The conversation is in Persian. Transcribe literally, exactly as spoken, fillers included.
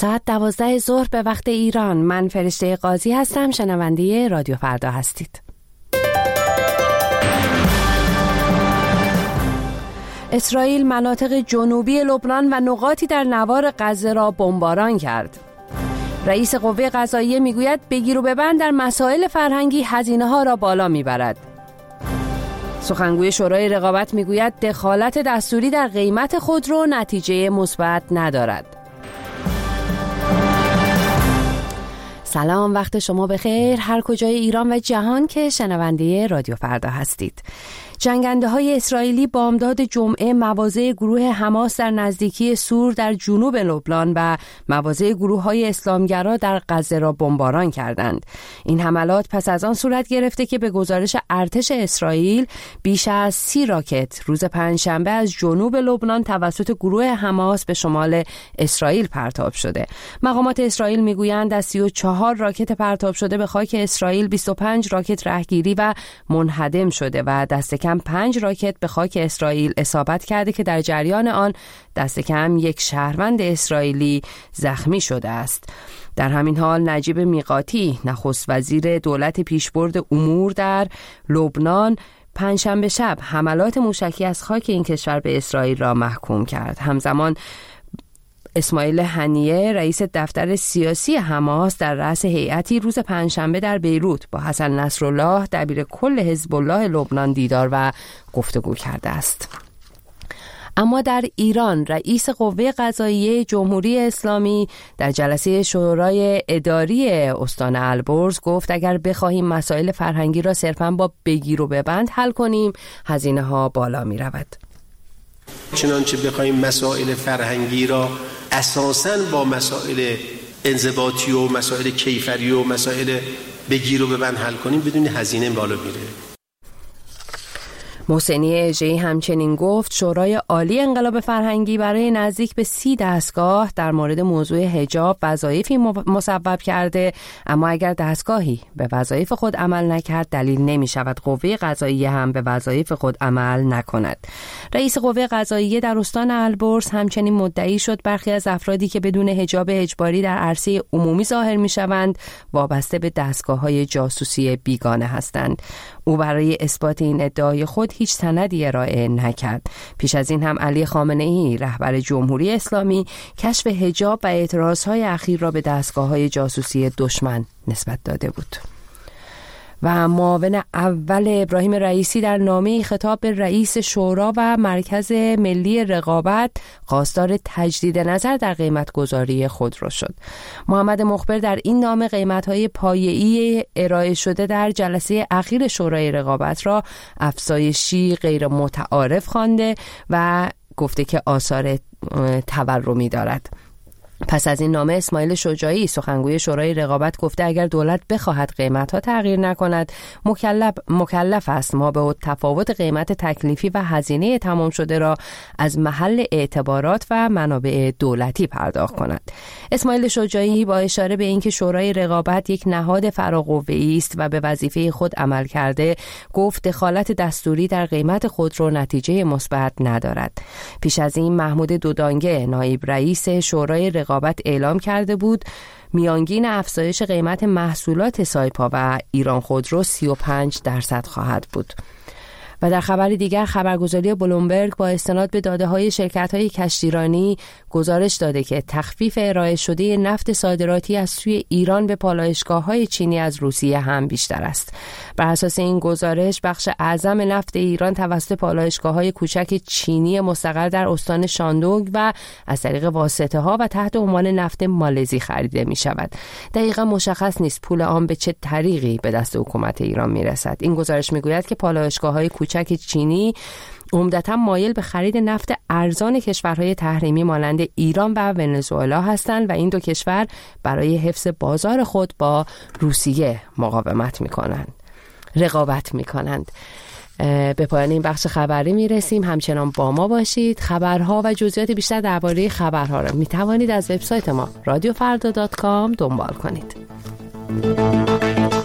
ساعت دوازده ظهر به وقت ایران. من فرشته قاضی هستم. شنونده رادیو فردا هستید. اسرائیل مناطق جنوبی لبنان و نقاطی در نوار غزه را بمباران کرد. رئیس قوه قضاییه میگوید بگیر و ببند در مسائل فرهنگی هزینه ها را بالا میبرد. سخنگوی شورای رقابت میگوید دخالت دستوری در قیمت خودرو نتیجه مثبت ندارد. سلام، وقت شما بخیر هر کجای ایران و جهان که شنونده رادیو فردا هستید. جنگنده های اسرائیلی بامداد جمعه مواضع گروه حماس در نزدیکی سور در جنوب لبنان و مواضع گروه های اسلامگرا در غزه را بمباران کردند. این حملات پس از آن صورت گرفته که به گزارش ارتش اسرائیل بیش از سی راکت روز پنجشنبه از جنوب لبنان توسط گروه حماس به شمال اسرائیل پرتاب شده. مقامات اسرائیل میگویند از سی و چهار راکت پرتاب شده به خاک اسرائیل بیست و پنج راکت رهگیری و منهدم شده و دست کم پنج راکت به خاک اسرائیل اصابت کرده که در جریان آن دست کم یک شهروند اسرائیلی زخمی شده است. در همین حال نجیب میقاتی نخست وزیر دولت پیشبرد امور در لبنان پنجشنبه شب حملات موشکی از خاک این کشور به اسرائیل را محکوم کرد. همزمان اسماعیل هنیه رئیس دفتر سیاسی حماس در رأس هیئتی روز پنجشنبه در بیروت با حسن نصرالله دبیر کل حزب الله لبنان دیدار و گفتگو کرده است. اما در ایران رئیس قوه قضاییه جمهوری اسلامی در جلسه شورای اداری استان البرز گفت اگر بخواهیم مسائل فرهنگی را صرفاً با بگیر و ببند حل کنیم هزینه ها بالا می رود. چنانچه بخوایم مسائل فرهنگی را اساساً با مسائل انضباطی و مسائل کیفری و مسائل بگیر و ببند حل کنیم بدون هزینه بالا میره. محسنی اژه‌ای همچنین گفت شورای عالی انقلاب فرهنگی برای نزدیک به سی دستگاه در مورد موضوع حجاب وظایفی مصوب کرده، اما اگر دستگاهی به وظایف خود عمل نکرد دلیل نمی شود قوه قضاییه هم به وظایف خود عمل نکند. رئیس قوه قضاییه در استان البرز همچنین مدعی شد برخی از افرادی که بدون حجاب اجباری در عرصه عمومی ظاهر می شوند وابسته به دستگاه‌های جاسوسی بیگانه هستند. او برای اثبات این ادعای خود هیچ سندی ارائه نکرد. پیش از این هم علی خامنه‌ای رهبر جمهوری اسلامی کشف حجاب و اعتراضهای اخیر را به دستگاه‌های جاسوسی دشمن نسبت داده بود. و معاون اول ابراهیم رئیسی در نامه‌ای خطاب به رئیس شورا و مرکز ملی رقابت خواستار تجدید نظر در قیمت‌گذاری خودرو شد. محمد مخبر در این نامه قیمت‌های پایه‌ای ارائه شده در جلسه اخیر شورای رقابت را افزایشی غیر متعارف خوانده و گفته که آثار تورمی دارد. پس از این نامه اسماعیل شجاعی سخنگوی شورای رقابت گفته اگر دولت بخواهد قیمت‌ها تغییر نکند مکلف مکلف است ما به تفاوت قیمت تکلیفی و هزینه تمام شده را از محل اعتبارات و منابع دولتی پرداخت کند. اسماعیل شجاعی با اشاره به اینکه شورای رقابت یک نهاد فراقوه‌ای است و به وظیفه خود عمل کرده گفت دخالت دستوری در قیمت خودرو نتیجه مثبت ندارد. پیش از این محمود دودانگه نایب رئیس شورای رقابت رقابت اعلام کرده بود میانگین افزایش قیمت محصولات سایپا و ایران خودرو سی و پنج درصد خواهد بود. و در خبر دیگر خبرگزاری بلومبرگ با استناد به داده‌های شرکت‌های کشتیرانی گزارش داده که تخفیف ارائه شده نفت صادراتی از سوی ایران به پالایشگاه‌های چینی از روسیه هم بیشتر است. بر اساس این گزارش بخش اعظم نفت ایران توسط پالایشگاه‌های کوچک چینی مستقر در استان شاندونگ و از طریق واسطه‌ها و تحت عنوان نفت مالزی خریده می‌شود. دقیقاً مشخص نیست پول آن به چه طریقی به دست حکومت ایران می‌رسد. این گزارش می‌گوید که پالایشگاه‌های کوچک چینی عمدتاً مایل به خرید نفت ارزان کشورهای تحریمی مانند ایران و ونزوئلا هستند و این دو کشور برای حفظ بازار خود با روسیه مقاومت می‌کنند، رقابت می‌کنند. به پایان این بخش خبری میرسیم. همچنان با ما باشید. خبرها و جزئیات بیشتر درباره خبرها را میتوانید از وبسایت ما رادیو فردا دات کام دنبال کنید.